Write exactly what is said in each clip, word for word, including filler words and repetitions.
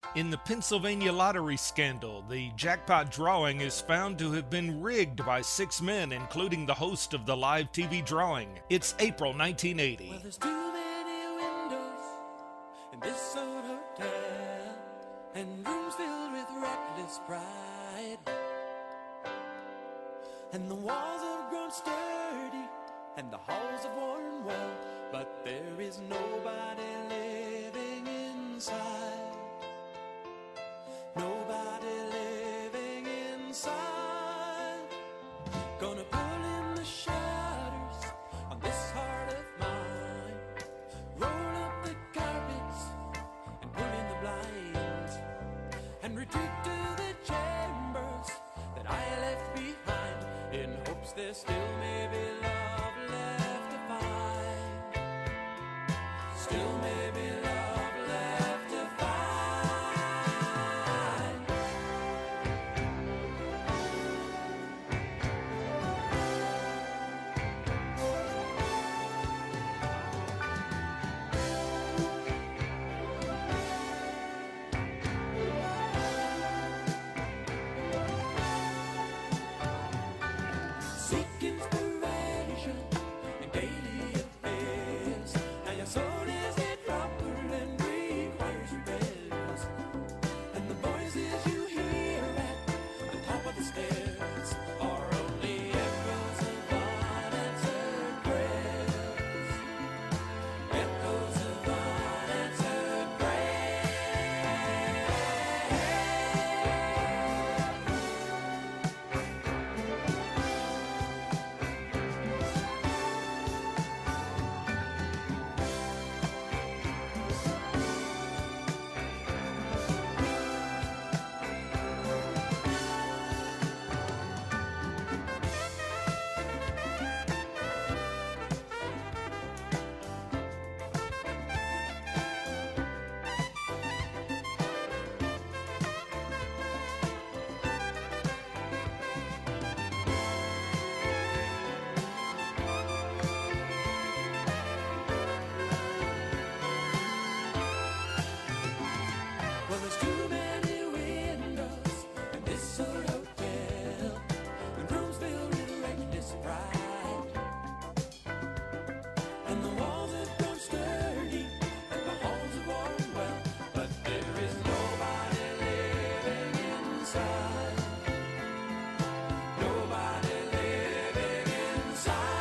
In the Pennsylvania lottery scandal, the jackpot drawing is found to have been rigged by six men, including the host of the live T V drawing. It's April nineteen eighty. Well, there's too many windows in this old hotel, and rooms filled with reckless pride, and the walls have grown sturdy, and the halls have worn well, but there is nobody living inside. Nobody living inside. Gonna pull in the shutters on this heart of mine, roll up the carpets and pull in the blinds, and retreat to the chambers that I left behind, in hopes there still may be love left to find. Still may be love left to find. Seek inspiration in daily affairs. Now your soul is a troubled and requires repairs. And the voices you hear at the top of the stairs are only echoes of unanswered prayers. Echoes of unanswered prayers. Well, there's too many windows in this old hotel, and rooms filled with reckless pride, and the walls have grown sturdy, and the halls have worn well, but there is nobody living inside. Nobody living inside.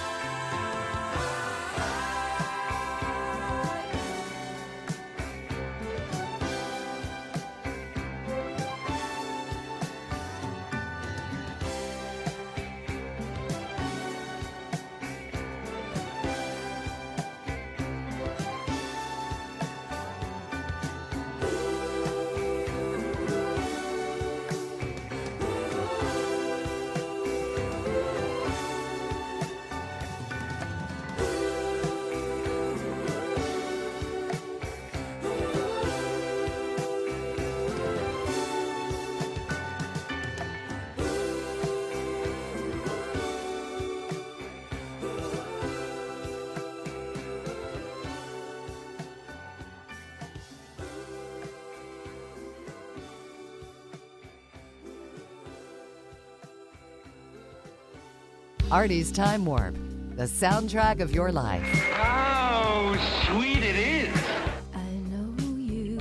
Artie's Time Warp, the soundtrack of your life. How sweet it is. I know you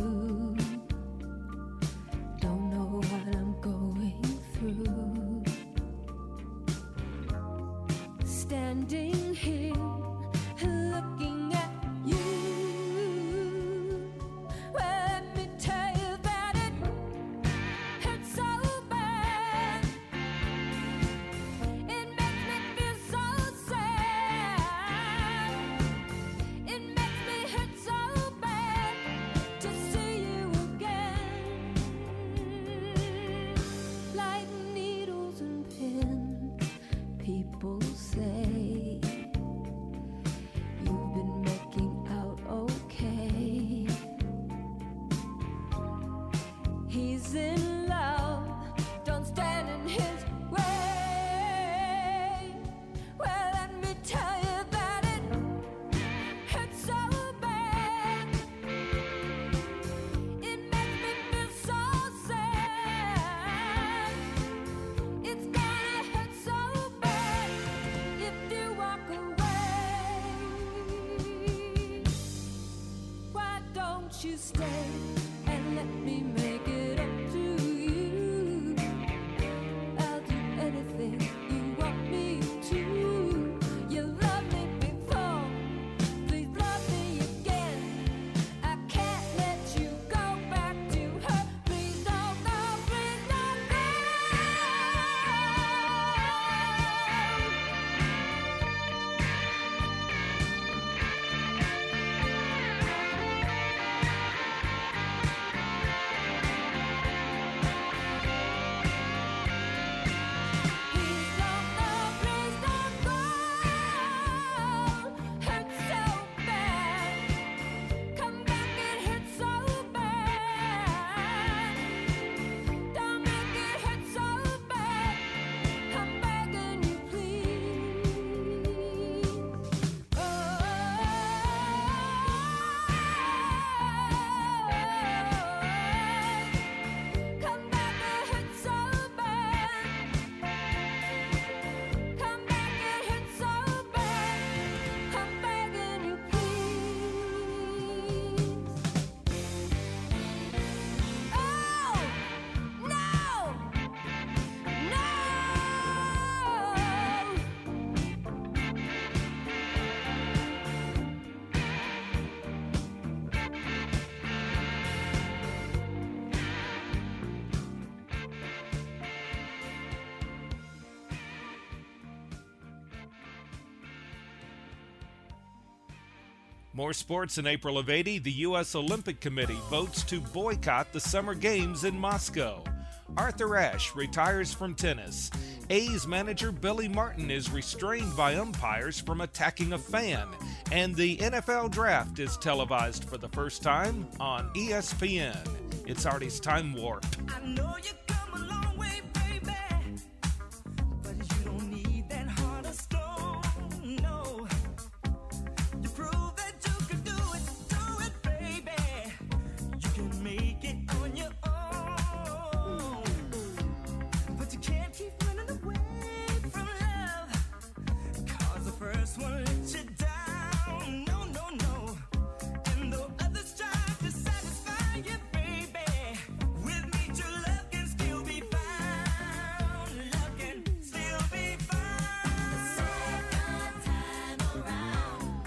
don't know what I'm going through. Standing here looking at you. Well, let me tell you that it hurts so bad. It makes me feel so sad. It makes me hurt so bad to see you again. Like needles and pins, people say you've been making out okay. He's in love, don't stand in his way. Well, let me tell you that it hurts so bad. It makes me More sports in April of eighty, the U S Olympic Committee votes to boycott the Summer Games in Moscow. Arthur Ashe retires from tennis. A's manager Billy Martin is restrained by umpires from attacking a fan. And the N F L Draft is televised for the first time on E S P N. It's Artie's Time Warp. I know you come a long way, baby, but you don't need that heart of stone, no. You prove that you can do it, do it, baby. You can make it on your own, but you can't keep running away from love, 'cause the first one let you down, no, no, no. And the others try to satisfy you, baby. With me, true love can still be found. Love can still be found. The second time around.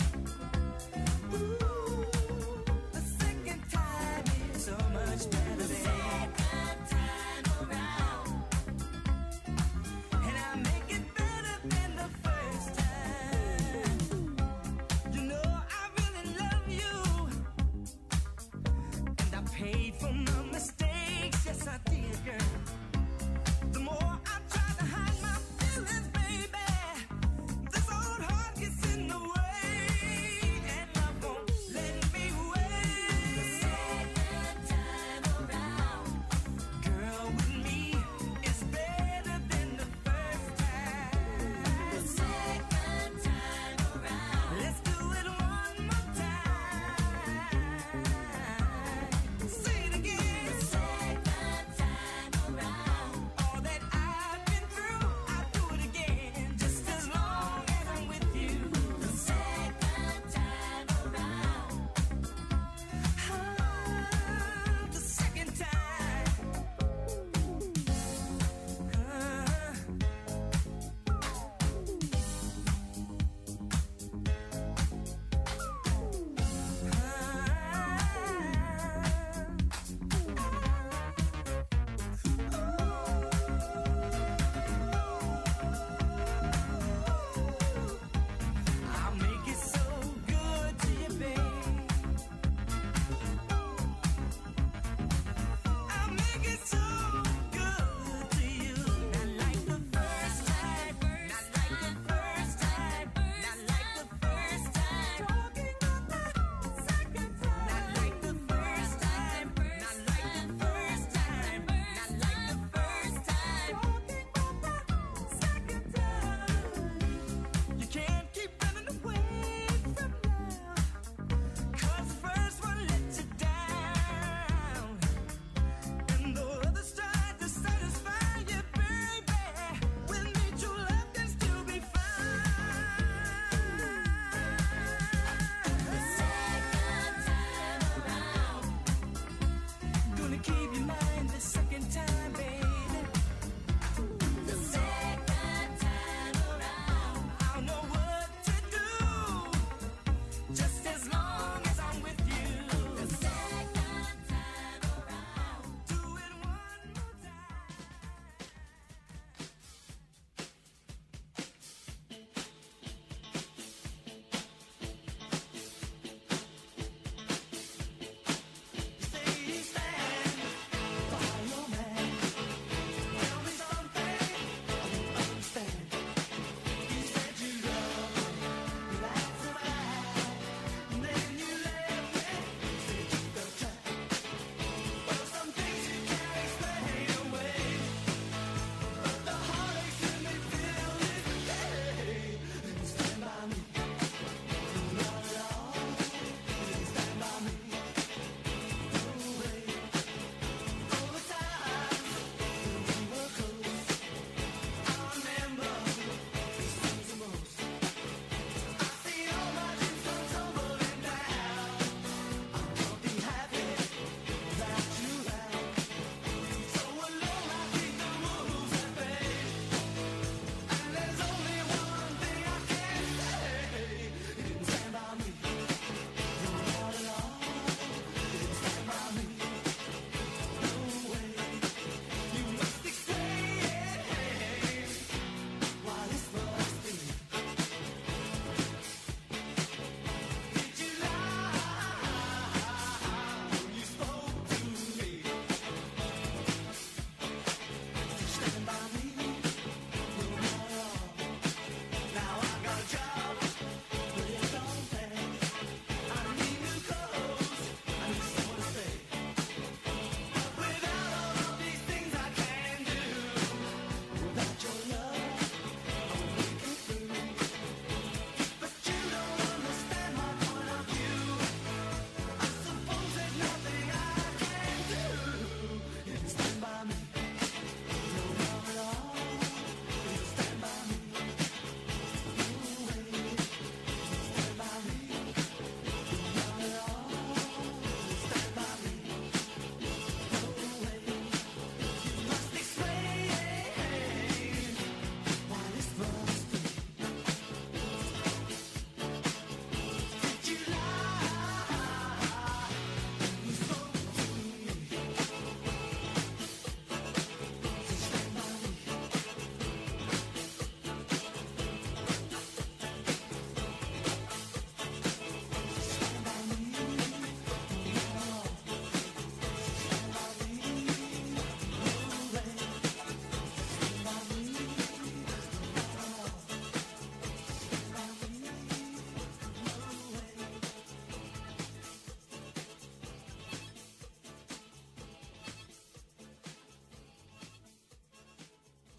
Ooh, the second time is so much better. The second time around. And I make it better than the first time. You know I really love you. And I paid for my mistakes, yes I did, girl. The more I try to hide my feelings, baby, this old heart gets in the way, and love won't let me wait. The second time around, girl, with me is better than the first time. The second time around, let's do it one more time. Say it again. The second time around, all that I've been through, I'll do it again, just as long as I'm with you. The second time around, ah, the second time. I'll make it so good to you, babe. I'll make it so good to you. Not like the first time, not like the first time, not like the first time. Talking about the second time. Not like the first time, not like the first time, not like the first time. Talking about the second time. You can't keep running away from love, 'cause the first one let you down, and the others tried to satisfy you, baby. With me, true love can still be found. The second time around, gonna keep your mind the second time, baby. The second time around, I'll know what to do, just as long as I'm with you. The second time around, do it one more time. Stay stand,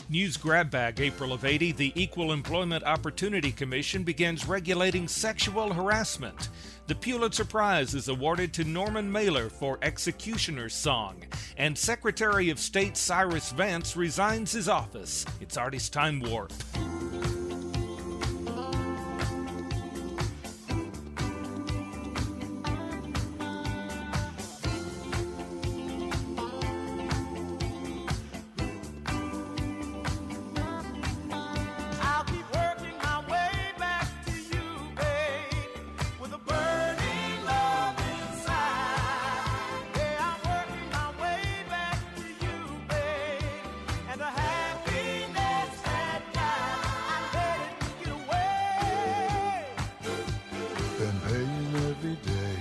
News grab bag April of eighty, the Equal Employment Opportunity Commission begins regulating sexual harassment. The Pulitzer Prize is awarded to Norman Mailer for Executioner's Song. And Secretary of State Cyrus Vance resigns his office. It's Artie's Time Warp. I'll keep working my way back to you, babe, with a burning love inside. Yeah, I'm working my way back to you, babe, and the happiness that I'm headed to get away. Been paying every day.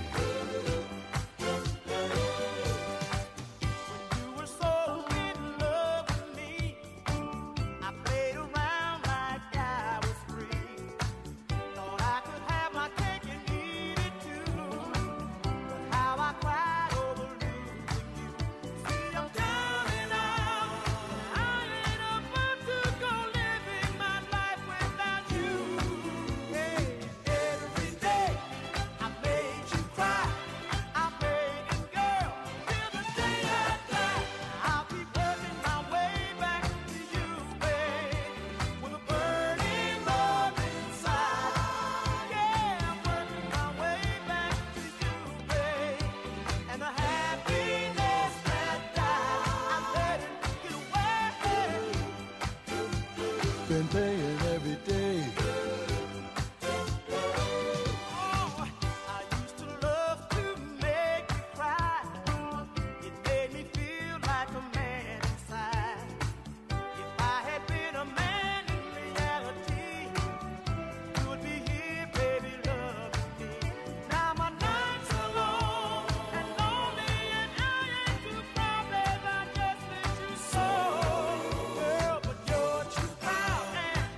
You were so in love with me. I played around like I was free. Thought I could have my cake and eat it too. But how I cried over losing you. See, I'm down and out. I ain't about to go living my life without you. Hey, every day I made you cry. I made it, girl, till the day I die. I'll keep working my way back to you, babe, with a burning love inside. Yeah, I'm working my way back to you, babe, and the happiness that died, I'm letting it get away. Been paying every day. Oh, I used to love to make you cry. It made me feel like a man inside. If I had been a man in reality, you would be here, baby, loving me. Now my nights are long and lonely, and I ain't too proud, babe, I just miss you so. Girl, but you're too proud and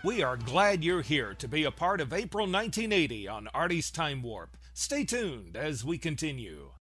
We are glad you're here to be a part of April nineteen eighty on Artie's Time Warp. Stay tuned as we continue.